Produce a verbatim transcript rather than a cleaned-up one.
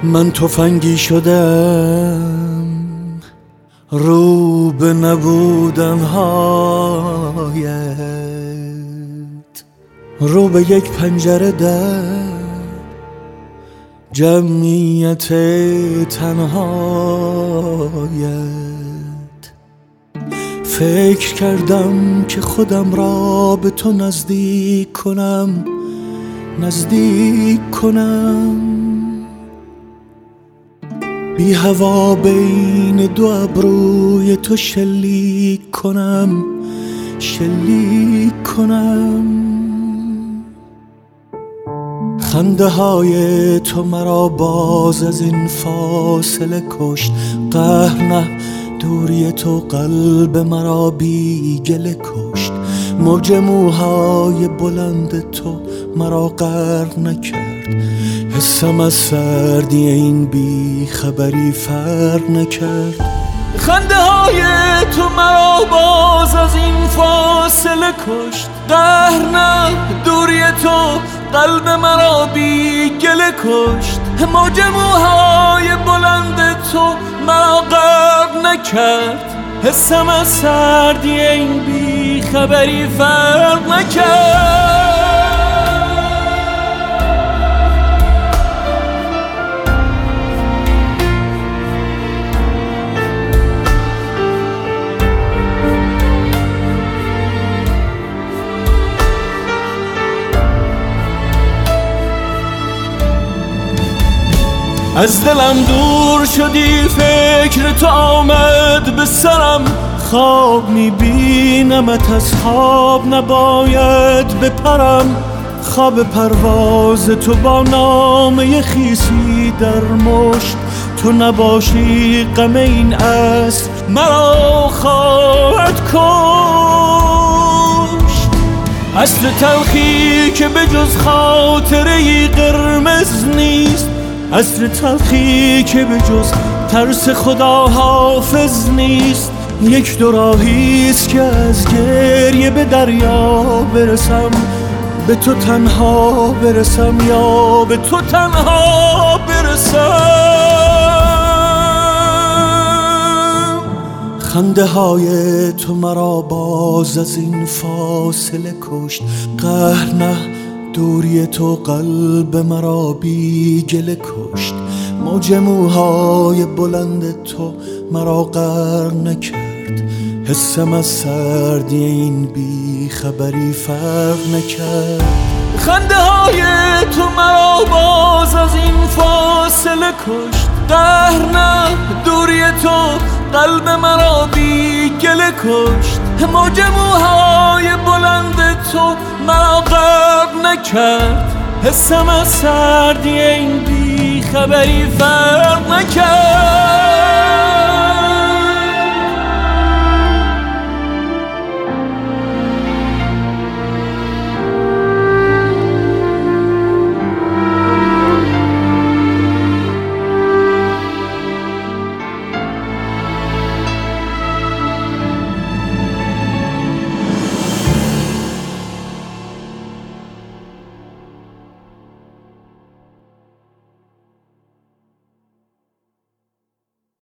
من تفنگی شدم رو به نبودن هایت، رو به یک پنجره در جمعیت تنهایت. فکر کردم که خودم را به تو نزدیک کنم، نزدیک کنم، بی هوا بین دو ابروی تو شلیک کنم، شلیک کنم. خنده های تو مرا باز از این فاصله کشت، قهر نه دوری تو قلب مرا بی گله کشت. موج موهای بلند تو مرا غرق نکرد، حسم از سردی این بی خبری فرق نکرد. خنده های تو مرا باز از این فاصله کشت، قهر نه دوری تو قلب مرا بی گله کشت. موج موهای بلند تو مرا غرق نکرد، حسم از سردی این بی خبری فرق نکرد. از دلم دور شدی، فکر تو آمد به سرم، خواب میبینمت از خواب نباید بپرم. خواب پرواز تو با نامه خیسی در مشت، تو نباشی غم این عصر مرا خواهد کشت. عصر تلخی که به جز خاطره قرمز نیست، عصر تلخی که به جز ترس خدا حافظ نیست. یک دو راهیست که از گریه به دریا برسم، به تو تنها برسم یا به تو تنها برسم. خنده های تو مرا باز از این فاصله کشت، قهر نه دوری تو قلب مرا بی گله کشت. موج موهای بلند تو مرا غرق نکرد، حسم از سردی این بی خبری فرق نکرد. خنده های تو مرا باز از این فاصله کشت، قهر نه دوری تو قلب مرا بی گله کشت. موج موهای بلند تو مرا غرق نکرد، حسم از سردی این بی خبری فرق نکرد.